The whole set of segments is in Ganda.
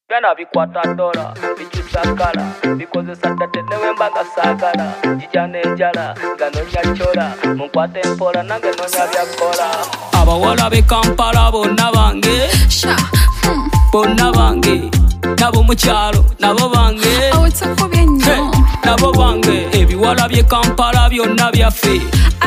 Byana bikwata dola, bikyusakala, bikozesa tate newembaga saagala, jijana enjala, nga nonya chola, munkwate mpola nange nonya byakola. Abawala b'e Kampala bonna bange, bonna bange, nabo mu kyalo nabo bange, nabo bange, ebiwala by'e Kampala byonna byaffe,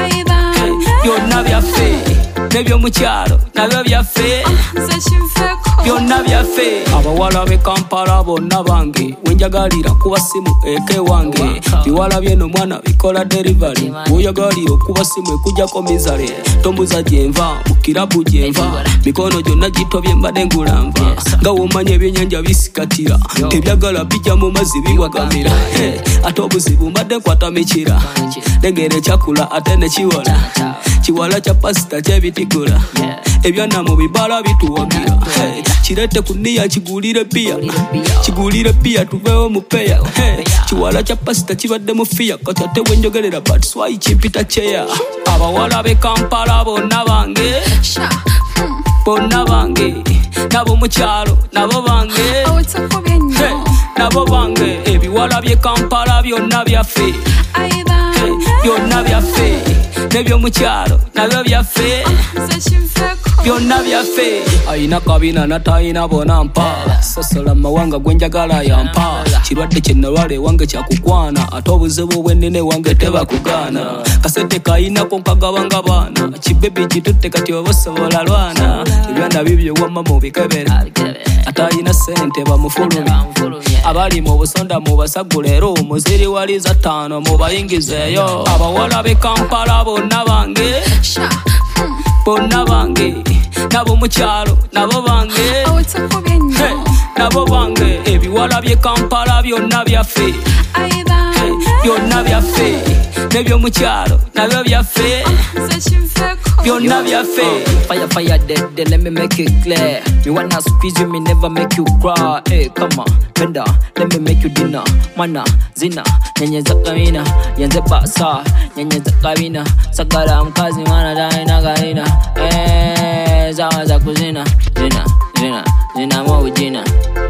byonna byaffe. Nebyo mu kyalo nabyo byaffe, byonna byaffe. Abawala b'e Kampala bonna bange, wenjagalira kuba simu eke wange. Biwala byeno mwana bikola delivery, woyagalira okuba simu ekujjako mizale. Tombuza gyenva, mu kirabu gyenva, mikono gyonna gitobye mbadde ngulanva. Nga womanya ebyennyanja bisikatira, tebyagala bijja mu mazzi biwagamira. Ate obuzibu mbadde nkwata mikira, lengera ekyakula ate ne kiwala. Kiwala kya pasita kyebitigula, ebyana mu bibala bituwagira. Kirete ku nniya kigulire bia, kigulire bia tuveewo mu peya. Kiwala kya pasita kibadde mu fiya, kati ate wenjogerera but swai kimpita cheya. Abawala b'e Kampala bonna bange, bonna bange, nabo mu kyalo nabo bange, nabo bange. Ebiwala by'e Kampala byonna byaffe, byonna byaffe. Nebyo mu kyalo nabyo byaffe, byonna byaffe. Ayina kabina natayina bonampa, sosola mawanga gwenjagala yampa. Kirwadde kyenalwala ewange kyakukwana, ate obuzibu bwennine wange tebakugana. Kasete kayinako nkagabanga baana, kibebi kitutte kati oba osobola lwana. Ebyana bibyo wamma mu bikebera, atayina sente bamufulumya. Abali mu busonda mu basagulero, muziri wali za ttaano mu bayingizeeyo. Abawala b'e Kampala bonna bange, bonna bange, nabo mu kyalo nabo bange, nabo bange. Ebiwala by'e Kampala byonna byaffe, byonna byaffe. Nebyo mu kyalo nabyo byaffe, byonna byaffe. Fire, fire, dead, let me make it clear. Me wanna squeeze you, me never make you cry. Hey, come on, benda, let me make you dinner. Mana, zina, nyenye zakamina, yenze basa, nyenye zakamina. Sakara mkazi mana daina garina. Zawa za kuzina, zina, zina, zina mo ujina.